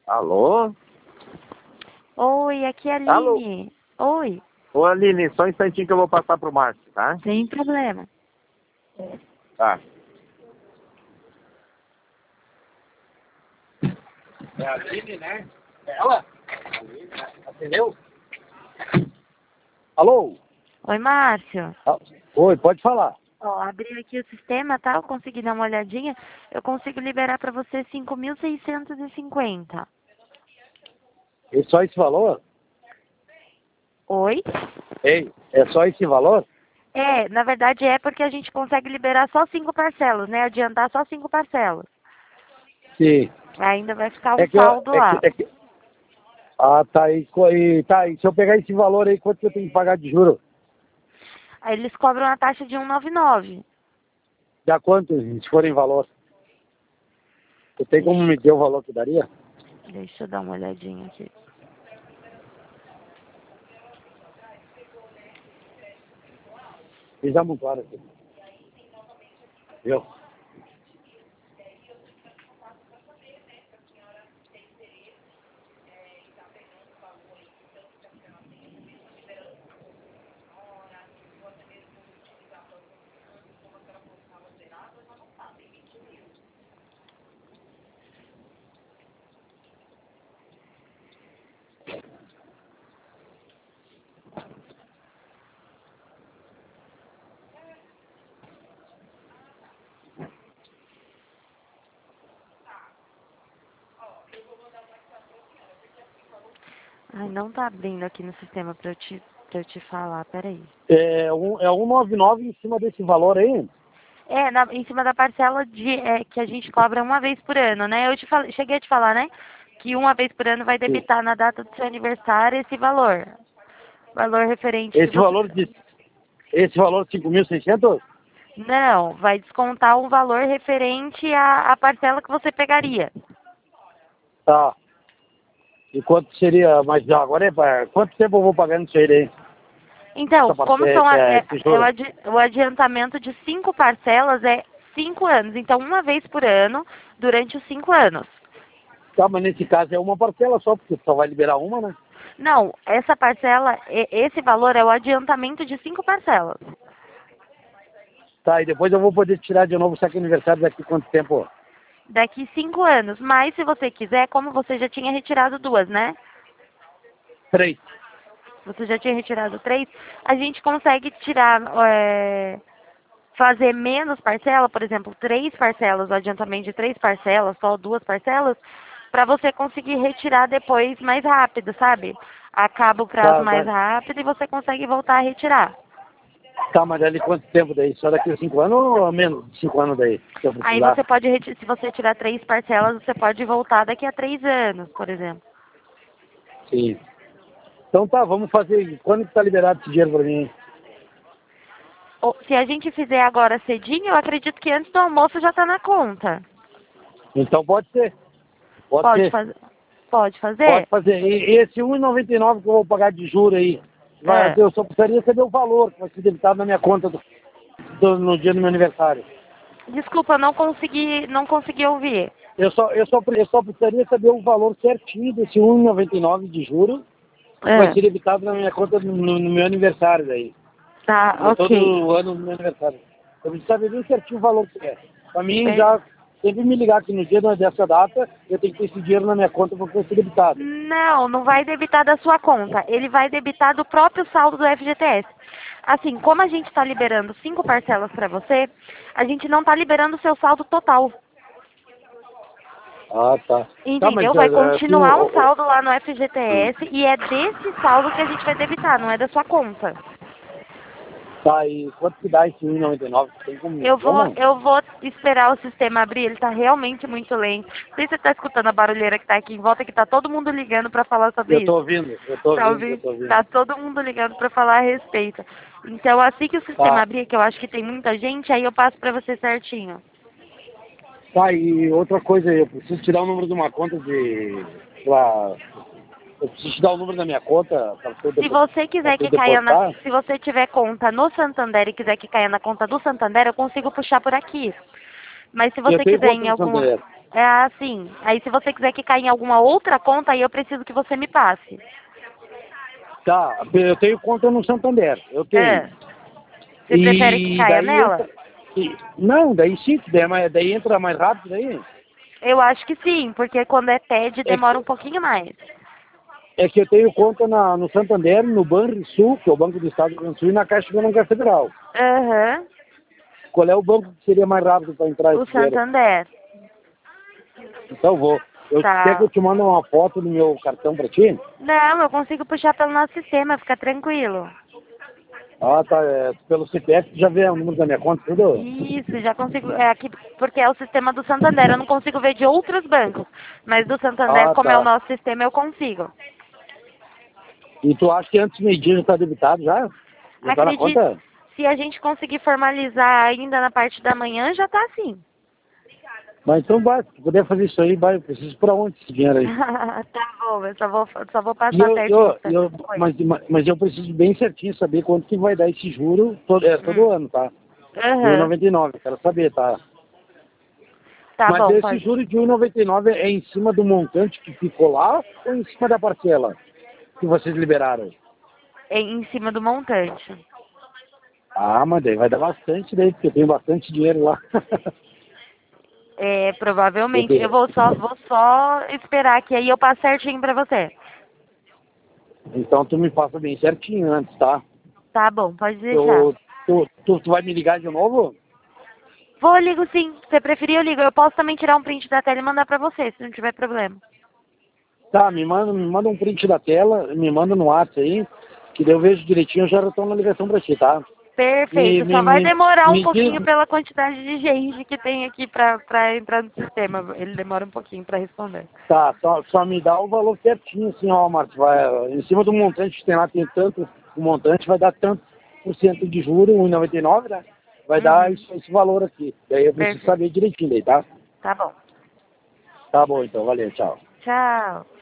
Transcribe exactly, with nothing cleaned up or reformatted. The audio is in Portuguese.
Alô? Oi, aqui é a Alô? Aline. Oi, Ô, Aline, só um instantinho que eu vou passar pro Márcio, tá? sem problema. Tá. É a Aline, né? É ela? Atendeu? Alô? Oi, Márcio. Ah, oi, pode falar. Ó, abri aqui o sistema, tá? Eu consegui dar uma olhadinha. Eu consigo liberar pra você cinco mil seiscentos e cinquenta. É só esse valor? Oi? Ei, é só esse valor? É, na verdade é porque a gente consegue liberar só cinco parcelas, né? Adiantar só cinco parcelas. Sim. Ainda vai ficar um É que, eu- saldo é lá. que, é que... Ah, tá. E, co- e, tá, e se eu pegar esse valor aí, quanto que eu tenho que pagar de juro? Aí eles cobram a taxa de cento e noventa e nove. Dá quanto, se for em valor? Você tem como me dizer o valor que daria? Deixa eu dar uma olhadinha aqui. Fiz a muito claro aqui. Viu? Ai, não tá abrindo aqui no sistema pra eu te, pra eu te falar, peraí. É um, é um nove nove em cima desse valor aí? É, na, em cima da parcela de, é, que a gente cobra uma vez por ano, né? Eu te falei, cheguei a te falar, né? Que uma vez por ano vai Sim. debitar na data do seu aniversário esse valor. Valor referente que Esse você... valor de... Esse valor de cinco mil e seiscentos? Não, vai descontar um valor referente à, à parcela que você pegaria. Tá. E quanto seria, mas agora é pra, quanto tempo eu vou pagar nisso aí daí? Então, Essa parte- como é, são a- é, é, esse é o, juro? adi- o adiantamento de cinco parcelas é cinco anos. Então, uma vez por ano, durante os cinco anos. Tá, mas nesse caso é uma parcela só, porque só vai liberar uma, né? Não, essa parcela, e- esse valor é o adiantamento de cinco parcelas. Tá, e depois eu vou poder tirar de novo o saque aniversário daqui quanto tempo? Daqui cinco anos. Mas se você quiser, como você já tinha retirado duas, né? Três. Você já tinha retirado três, a gente consegue tirar, é, fazer menos parcela, por exemplo, três parcelas, o adiantamento de três parcelas, só duas parcelas, para você conseguir retirar depois mais rápido, sabe? Acaba o prazo Tá, mais tá. rápido e você consegue voltar a retirar. Tá, mas ali quanto tempo daí? Só daqui a cinco anos ou menos de cinco anos daí? Se eu Aí precisar. você pode, reti- se você tirar três parcelas, você pode voltar daqui a três anos, por exemplo. Sim. Então tá, vamos fazer. Quando que tá liberado esse dinheiro pra mim? Ou, se a gente fizer agora cedinho, eu acredito que antes do almoço já está na conta. Então pode ser. Pode Pode ser. fazer? Pode fazer? Pode fazer. E esse um e noventa e nove que eu vou pagar de juro aí, vai, É. eu só precisaria saber o valor que vai ser debitado na minha conta do, do- no dia do meu aniversário. Desculpa, eu não consegui, não consegui ouvir. Eu só, eu, só, eu só precisaria saber o valor certinho desse um e noventa e nove de juro que vai É. ser debitado na minha conta no, no meu aniversário daí. Tá, No, todo ok. ano do meu aniversário. Eu preciso saber bem certinho o valor que é. Pra mim É. já sempre me ligar que no dia dessa data eu tenho que ter esse dinheiro na minha conta para ser debitado. Não, não vai debitar da sua conta. Ele vai debitar do próprio saldo do F G T S. Assim, como a gente está liberando cinco parcelas para você, a gente não está liberando o seu saldo total. Ah, tá. Tá, mas Entendeu? Vai eh, assim, o, continuar um o, saldo lá no F G T S e é desse saldo que a gente vai debitar, não é da sua conta. tá, e quanto que dá esse um e noventa e nove? Tem como me Eu dizer, vou, não? eu vou esperar o sistema abrir, ele tá realmente muito lento. Não sei se você tá escutando a barulheira que tá aqui em volta, que tá todo mundo ligando pra falar sobre Eu tô isso. ouvindo, eu tô Tá ouvindo, eu ouvindo? tô ouvindo. Tá todo mundo ligando pra falar a respeito. Então, assim que o sistema Tá, abrir, que eu acho que tem muita gente, aí eu passo pra você certinho. tá, e outra coisa, eu preciso tirar o número de uma conta de, sei lá, eu preciso te dar o número da minha conta para tu, Se depo- você pra quiser tu que caia na, depositar. se você tiver conta no Santander e quiser que caia na conta do Santander, eu consigo puxar por aqui. Mas se Eu você tenho quiser conta em no algum, Santander. É assim. Aí se você quiser que caia em alguma outra conta, aí eu preciso que você me passe. Tá, eu tenho conta no Santander, eu tenho. É. Você E prefere que caia daí nela? entra- e- Não, daí sim, daí, é mais- daí entra mais rápido aí. Eu acho que sim, porque quando é T E D É demora que, um pouquinho mais. é que eu tenho conta na, no Santander, no Banrisul, que é o Banco do Estado do Rio Grande do Sul, e na Caixa Econômica Federal. Aham. Qual é o banco que seria mais rápido para entrar O esse dinheiro? Santander. Então vou. Eu, Quer que Tá. eu te mande uma foto do meu cartão para ti? Não, eu consigo puxar pelo nosso sistema, fica tranquilo. Ah, tá. É, pelo C P F já vê o número da minha conta, tudo? Isso, já consigo. É aqui, porque é o sistema do Santander. Eu não consigo ver de outros bancos. Mas do Santander, Ah, como é o tá. nosso sistema, eu consigo. E tu acha que antes do meio-dia já está debitado já? Já está na Acredite, conta? se a gente conseguir formalizar ainda na parte da manhã, já tá assim. Mas então vai, se puder fazer isso aí, vai. Eu preciso para onde esse dinheiro aí? Tá bom, eu só vou, só vou E passar eu, certinho. eu, pra- eu, Oi. mas, mas eu preciso bem certinho saber quanto que vai dar esse juro todo, é, todo Hum. ano, tá? De um Aham. e noventa e nove, quero saber, tá? Tá Mas bom, esse pode. juro de um e noventa e nove é em cima do montante que ficou lá ou em cima da parcela que vocês liberaram? Em, em cima do montante. Ah, mas daí vai dar bastante daí, porque eu tenho bastante dinheiro lá. É, provavelmente. Eu Entendeu? vou só, vou só esperar que aí eu passo certinho pra você. Então tu me passa bem certinho antes, tá? Tá bom, pode deixar. Eu, tu, tu, tu vai me ligar de novo? Vou, eu ligo sim. Se você preferir, eu ligo. Eu posso também tirar um print da tela e mandar pra você, se não tiver problema. Tá, me manda, me manda um print da tela, me manda no WhatsApp aí, que daí eu vejo direitinho, eu já retorno a ligação pra ti, tá? Perfeito. Me, Só me, vai me, demorar um me pouquinho diz, pela quantidade de gente que tem aqui pra, pra entrar no sistema. Ele demora um pouquinho pra responder. tá, só, só me dá o valor certinho, assim, ó, Marcos, vai, em cima do montante que tem lá, tem tanto, o montante vai dar tanto por cento de juros, um e noventa e nove, né? Vai dar Uhum. esse, esse valor aqui. Daí eu preciso Perfeito. saber direitinho daí, tá? Tá bom. Tá bom, então, valeu, tchau. Tchau.